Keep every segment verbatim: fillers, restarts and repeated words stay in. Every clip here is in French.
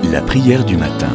La prière du matin.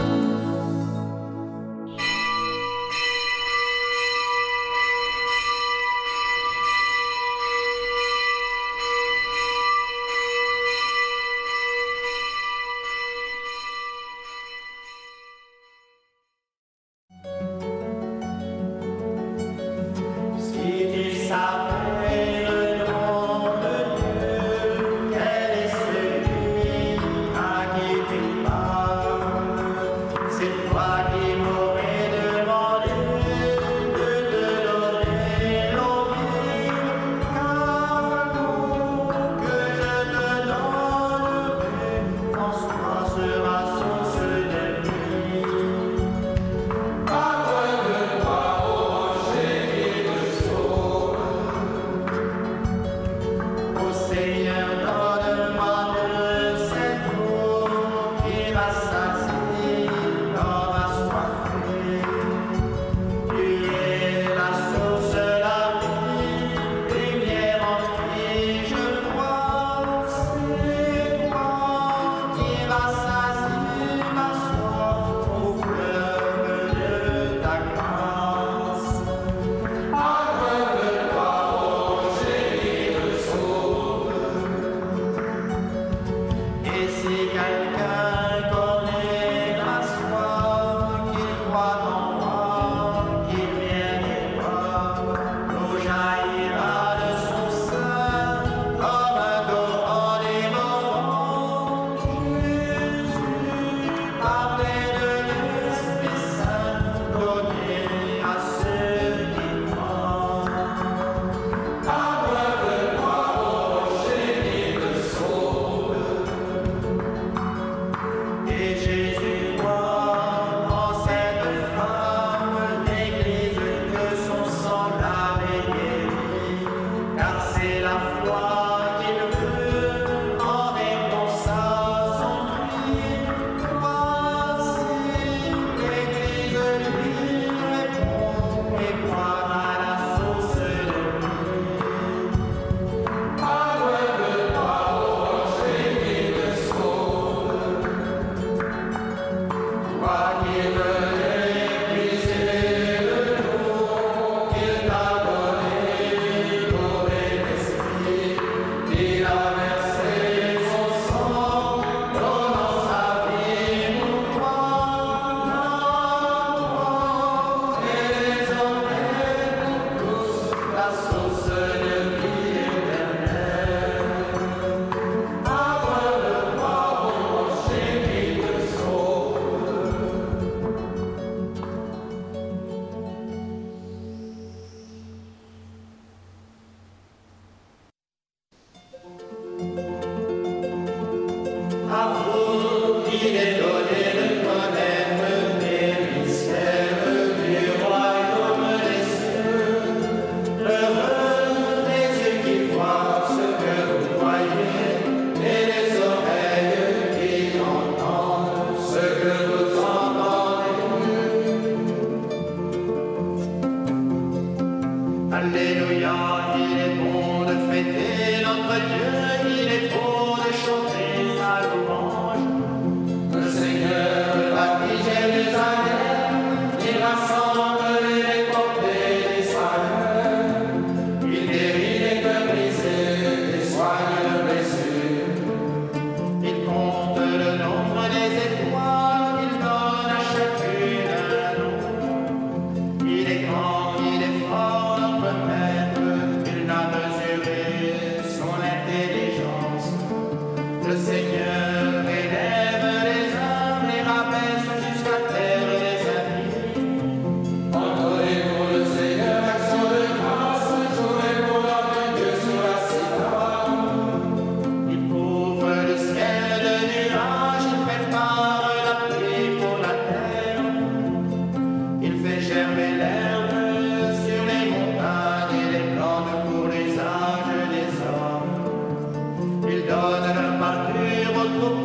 Il donne la parture au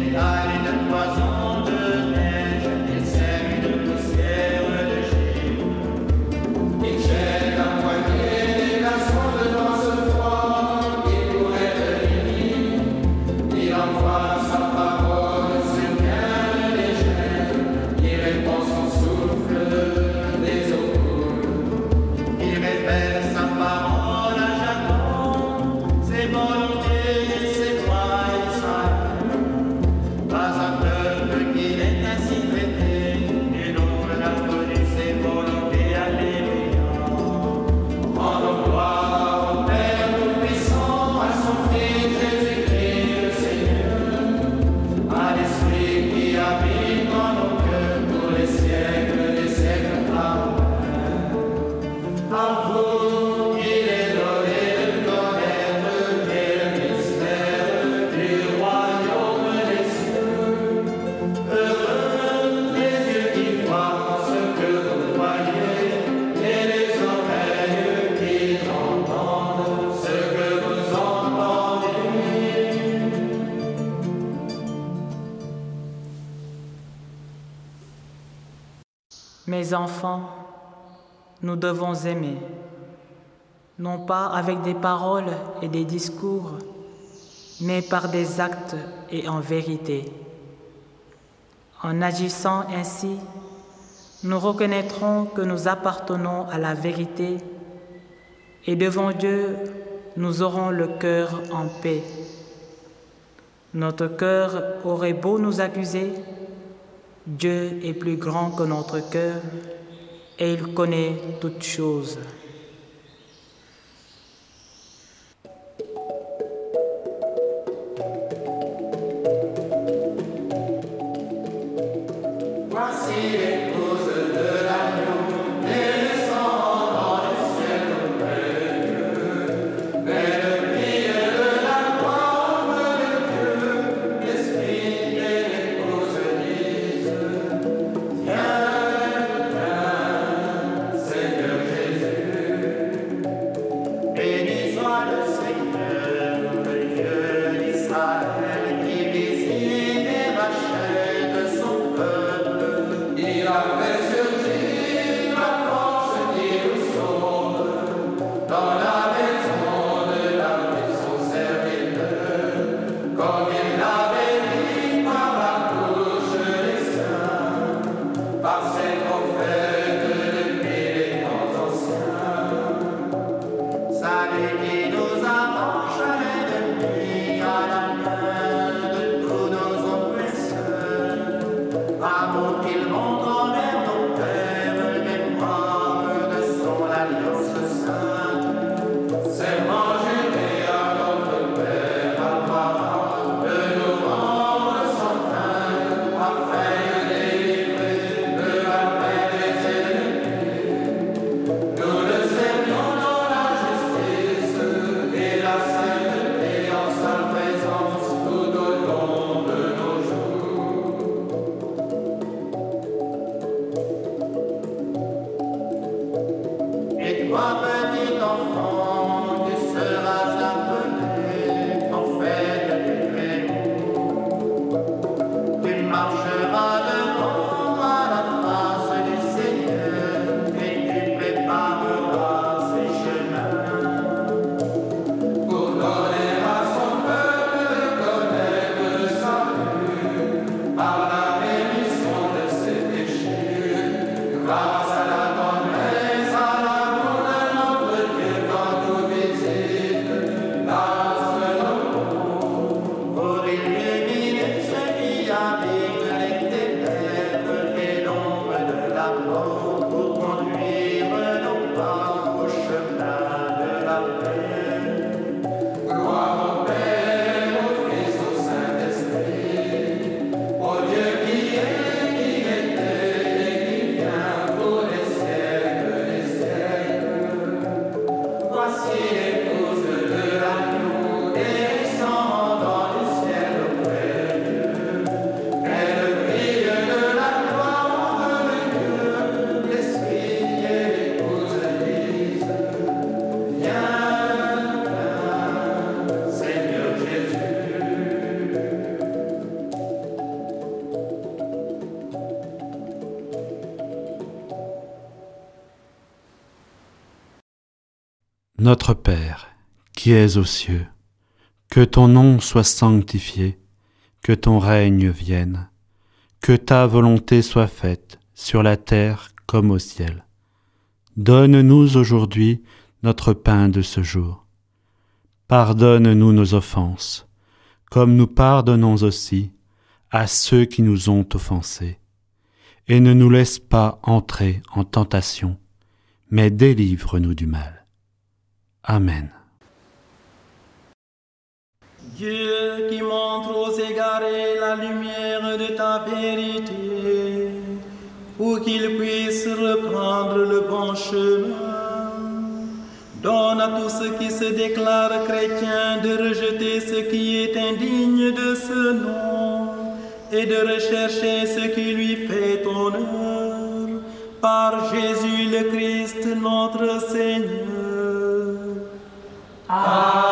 Mes enfants, nous devons aimer, non pas avec des paroles et des discours, mais par des actes et en vérité. En agissant ainsi, nous reconnaîtrons que nous appartenons à la vérité et devant Dieu, nous aurons le cœur en paix. Notre cœur aurait beau nous accuser, Dieu est plus grand que notre cœur et il connaît toutes choses. Qui nous arrache les nuits à la main de tous nos Notre Père, qui es aux cieux, que ton nom soit sanctifié, que ton règne vienne, que ta volonté soit faite sur la terre comme au ciel. Donne-nous aujourd'hui notre pain de ce jour. Pardonne-nous nos offenses, comme nous pardonnons aussi à ceux qui nous ont offensés. Et ne nous laisse pas entrer en tentation, mais délivre-nous du mal. Amen. Dieu qui montre aux égarés la lumière de ta vérité, pour qu'ils puissent reprendre le bon chemin, donne à tous ceux qui se déclarent chrétiens de rejeter ce qui est indigne de ce nom et de rechercher ce qui lui fait honneur, par Jésus le Christ notre Seigneur. Amen.